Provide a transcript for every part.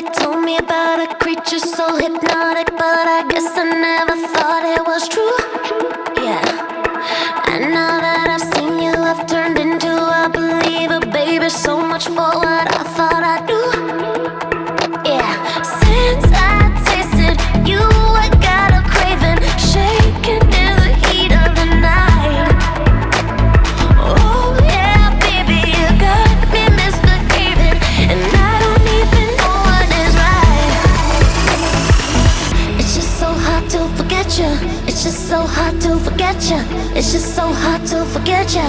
Somebody told me about a creature so hypnotic, but I guess I never thought it was true. Yeah. And now that I've seen you, I've turned into a believer, baby. So much for what I thought I'd do. Yeah. Since I tasted you, I got a craving, shaking in the heat of the night. Oh yeah, baby, you got me misbehaving, and I don't even know what is right. It's just so hard to forget you. It's just so hard to forget you. It's just so hard to forget you.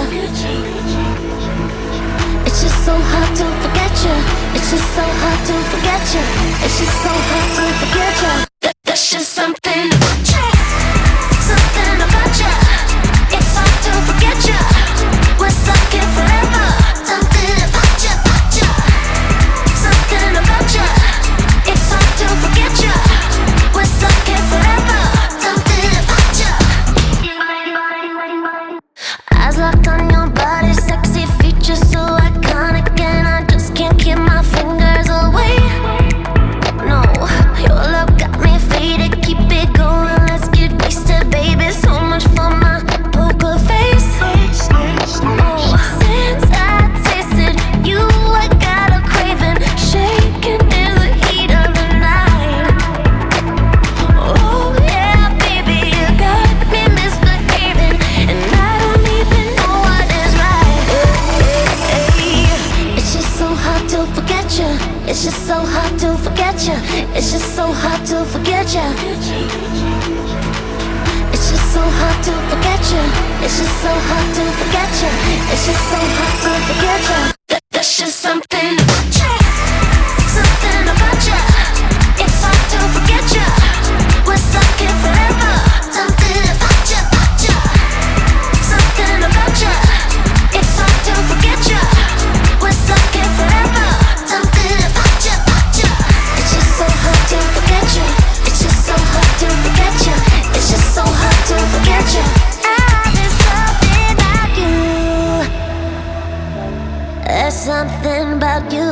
It's just so hard to forget you. It's just so hard to forget you. It's just so hard to forget you. There's just something about you. Something about you. It's hard to forget you. We're stuck here forever. Something about you, about you. Something about you. It's hard to forget you. We're stuck here forever. Something about you. Eyes locked on your body, sexy features so iconic, and I just can't keep my fingers away. No, your love got me faded. Keep it going, let's get wasted, baby. So much for my poker face. Oh, since I tasted you, I got a craving, shaking in the heat of the night. Oh yeah, baby, you got me misbehaving, and I don't even know what is right. It's just so hard to forget you. It's just so hard to forget you. It's just so hard to forget you. It's just so hard to forget you. It's just so hard to forget you. It's just so hard to forget you. There's just something about you. Something about you. It's hard to forget you. We're stuck here forever. Something about you, about you. Something about you. It's hard to forget you. We're stuck here forever. Something about you, about you. It's just so hard to forget you. It's just so hard to forget you. It's just so hard to forget you. There's something about you. There's something about you.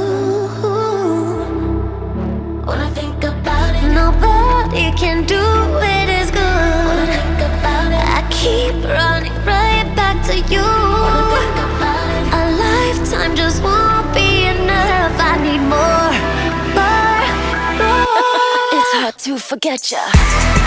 When I think about it, nobody can do it as good. When I think about it, I keep running right back to you. When I think about it, a lifetime just won't be enough. I need more, more, more. It's hard to forget you.